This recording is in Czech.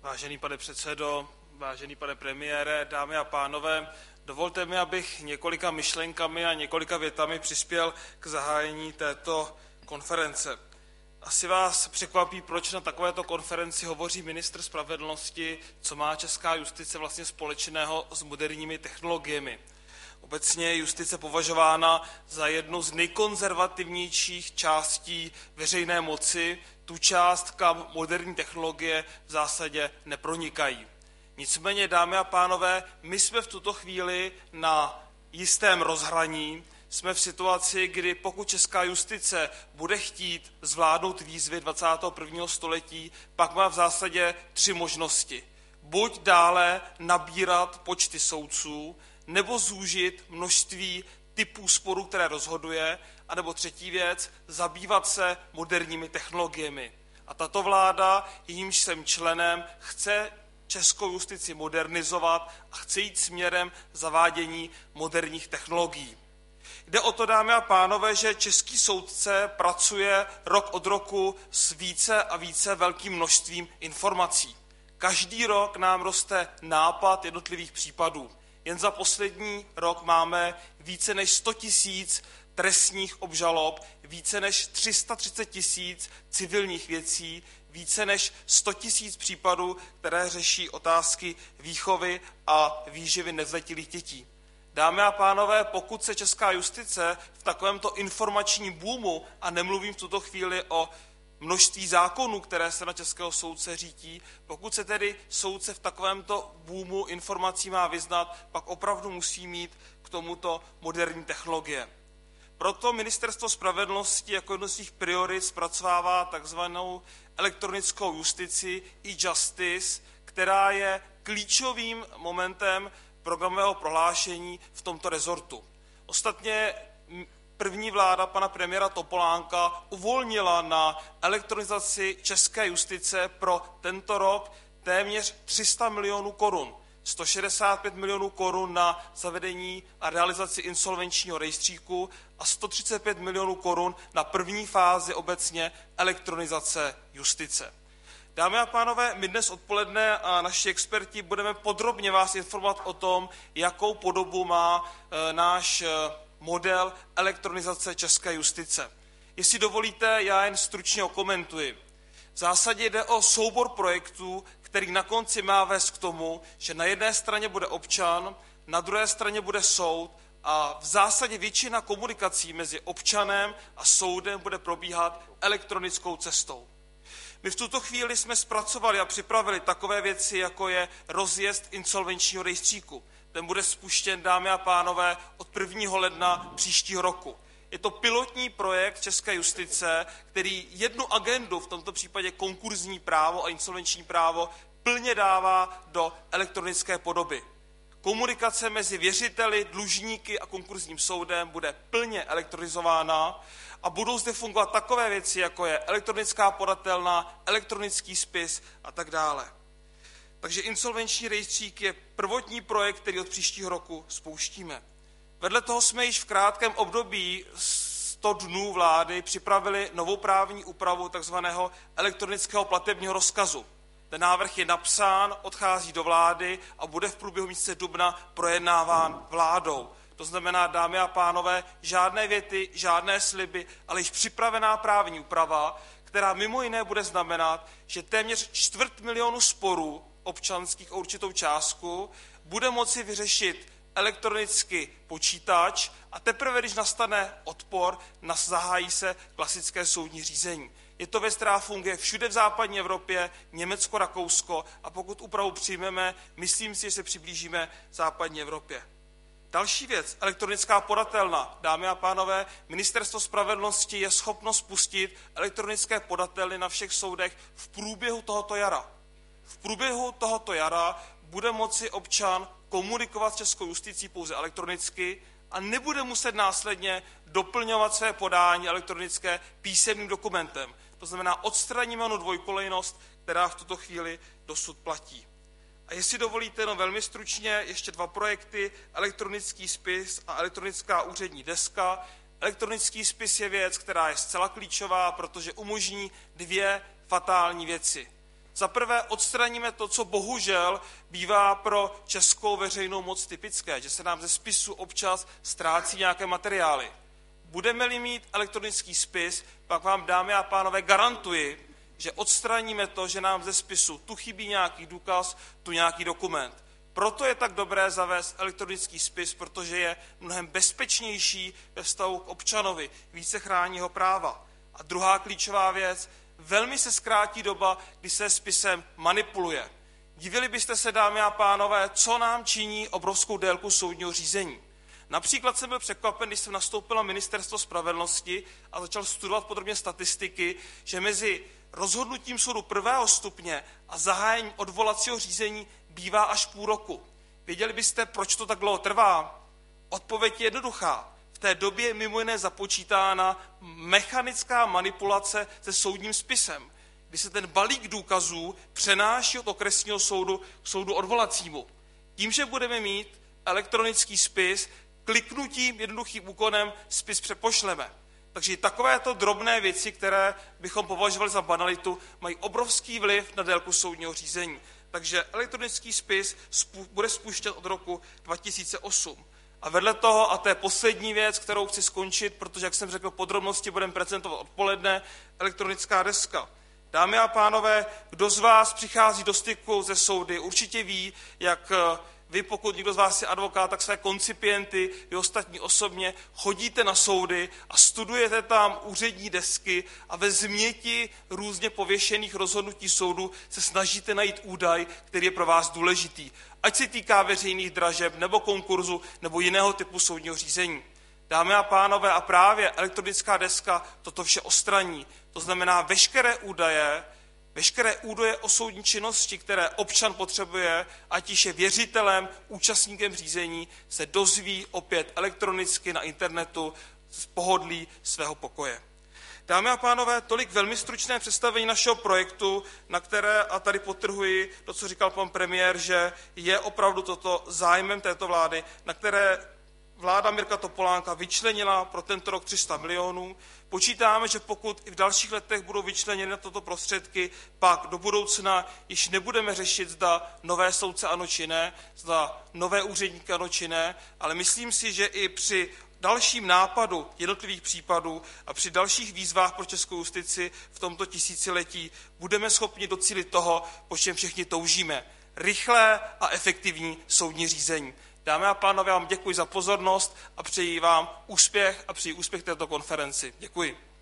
Vážený pane předsedo, vážený pane premiére, dámy a pánové, dovolte mi, abych několika myšlenkami a několika větami přispěl k zahájení této konference. Asi vás překvapí, proč na takovéto konferenci hovoří ministr spravedlnosti, co má česká justice vlastně společného s moderními technologiemi. Obecně je justice považována za jednu z nejkonzervativnějších částí veřejné moci, tu část, kam moderní technologie v zásadě nepronikají. Nicméně, dámy a pánové, my jsme v tuto chvíli na jistém rozhraní, jsme v situaci, kdy pokud česká justice bude chtít zvládnout výzvy 21. století, pak má v zásadě tři možnosti. Buď dále nabírat počty soudců, nebo zúžit množství typů sporů, které rozhoduje, anebo třetí věc, zabývat se moderními technologiemi. A tato vláda, jejímž jsem členem, chce českou justici modernizovat a chce jít směrem zavádění moderních technologií. Jde o to, dámy a pánové, že český soudce pracuje rok od roku s více a více velkým množstvím informací. Každý rok nám roste nápad jednotlivých případů. Jen za poslední rok máme více než 100 000 trestních obžalob, více než 330 000 civilních věcí, více než 100 000 případů, které řeší otázky výchovy a výživy nezletilých dětí. Dámy a pánové, pokud se česká justice v takovémto informačním boomu, a nemluvím v tuto chvíli o množství zákonů, které se na českého soudce řítí, pokud se tedy soudce v takovémto boomu informací má vyznat, pak opravdu musí mít k tomuto moderní technologie. Proto Ministerstvo spravedlnosti jako jedno z svých priorit zpracovává takzvanou elektronickou justici e-justice, která je klíčovým momentem programového prohlášení v tomto rezortu. Ostatně první vláda pana premiéra Topolánka uvolnila na elektronizaci české justice pro tento rok téměř 300 milionů korun. 165 milionů korun na zavedení a realizaci insolvenčního rejstříku a 135 milionů korun na první fázi obecně elektronizace justice. Dámy a pánové, my dnes odpoledne a naši experti budeme podrobně vás informovat o tom, jakou podobu má náš model elektronizace české justice. Jestli dovolíte, já jen stručně okomentuji. V zásadě jde o soubor projektů, který na konci má vést k tomu, že na jedné straně bude občan, na druhé straně bude soud a v zásadě většina komunikací mezi občanem a soudem bude probíhat elektronickou cestou. My v tuto chvíli jsme zpracovali a připravili takové věci, jako je rozjezd insolvenčního rejstříku. Ten bude spuštěn, dámy a pánové, od 1. ledna příštího roku. Je to pilotní projekt české justice, který jednu agendu, v tomto případě konkurzní právo a insolvenční právo, plně dává do elektronické podoby. Komunikace mezi věřiteli, dlužníky a konkurzním soudem bude plně elektronizována a budou zde fungovat takové věci, jako je elektronická podatelna, elektronický spis a tak dále. Takže insolvenční rejstřík je prvotní projekt, který od příštího roku spouštíme. Vedle toho jsme již v krátkém období 100 dnů vlády připravili novou právní úpravu tzv. Elektronického platebního rozkazu. Ten návrh je napsán, odchází do vlády a bude v průběhu měsíce dubna projednáván vládou. To znamená, dámy a pánové, žádné věty, žádné sliby, ale již připravená právní úprava, která mimo jiné bude znamenat, že téměř 250 000 sporů občanských o určitou částku bude moci vyřešit elektronicky počítač a teprve, když nastane odpor, zahájí se klasické soudní řízení. Je to věc, která funguje všude v západní Evropě, Německo, Rakousko a pokud úpravu přijmeme, myslím si, že se přiblížíme západní Evropě. Další věc, elektronická podatelna. Dámy a pánové, Ministerstvo spravedlnosti je schopno spustit elektronické podatelny na všech soudech v průběhu tohoto jara. V průběhu tohoto jara bude moci občan komunikovat s českou justicí pouze elektronicky a nebude muset následně doplňovat své podání elektronické písemným dokumentem. To znamená, odstraníme onu dvojkolejnost, která v tuto chvíli dosud platí. A jestli dovolíte, velmi stručně ještě 2 projekty, elektronický spis a elektronická úřední deska. Elektronický spis je věc, která je zcela klíčová, protože umožní 2 fatální věci. Za prvé odstraníme to, co bohužel bývá pro českou veřejnou moc typické, že se nám ze spisu občas ztrácí nějaké materiály. Budeme-li mít elektronický spis, pak vám, dámy a pánové, garantuji, že odstraníme to, že nám ze spisu tu chybí nějaký důkaz, tu nějaký dokument. Proto je tak dobré zavést elektronický spis, protože je mnohem bezpečnější ve vztahu k občanovi, více chrání jeho práva. A druhá klíčová věc, velmi se zkrátí doba, kdy se spisem manipuluje. Divili byste se, dámy a pánové, co nám činí obrovskou délku soudního řízení. Například jsem byl překvapen, když jsem nastoupil na Ministerstvo spravedlnosti a začal studovat podrobně statistiky, že mezi rozhodnutím soudu prvého stupně a zahájením odvolacího řízení bývá až půl roku. Věděli byste, proč to tak dlouho trvá? Odpověď je jednoduchá. V té době je mimo jiné započítána mechanická manipulace se soudním spisem, kdy se ten balík důkazů přenáší od okresního soudu k soudu odvolacímu. Tím, že budeme mít elektronický spis, kliknutím, jednoduchým úkonem spis přepošleme. Takže takovéto drobné věci, které bychom považovali za banalitu, mají obrovský vliv na délku soudního řízení. Takže elektronický spis bude spuštěn od roku 2008. A vedle toho, a to je poslední věc, kterou chci skončit, protože, jak jsem řekl, podrobnosti budeme prezentovat odpoledne, elektronická deska. Dámy a pánové, kdo z vás přichází do styku ze soudy, určitě ví, jak vy, pokud někdo z vás je advokát, tak své koncipienty, vy ostatní osobně, chodíte na soudy a studujete tam úřední desky a ve změti různě pověšených rozhodnutí soudu se snažíte najít údaj, který je pro vás důležitý. Ať se týká veřejných dražeb nebo konkurzu nebo jiného typu soudního řízení. Dámy a pánové, a právě elektronická deska toto vše odstraní. To znamená veškeré údaje o soudní činnosti, které občan potřebuje, ať již je věřitelem, účastníkem řízení, se dozví opět elektronicky na internetu z pohodlí svého pokoje. Dámy a pánové, tolik velmi stručné představení našeho projektu, na které, a tady podtrhuji to, co říkal pan premiér, že je opravdu toto zájmem této vlády, na které vláda Mirka Topolánka vyčlenila pro tento rok 300 milionů. Počítáme, že pokud i v dalších letech budou vyčleněny na toto prostředky, pak do budoucna již nebudeme řešit, zda nové soudce ano či ne, zda nové úředníky ano či ne, ale myslím si, že i při dalším nápadu jednotlivých případů a při dalších výzvách pro českou justici v tomto tisíciletí budeme schopni docílit toho, po čem všichni toužíme. Rychlé a efektivní soudní řízení. Dámy a pánové, já vám děkuji za pozornost a přeji vám úspěch a přeji úspěch této konferenci. Děkuji.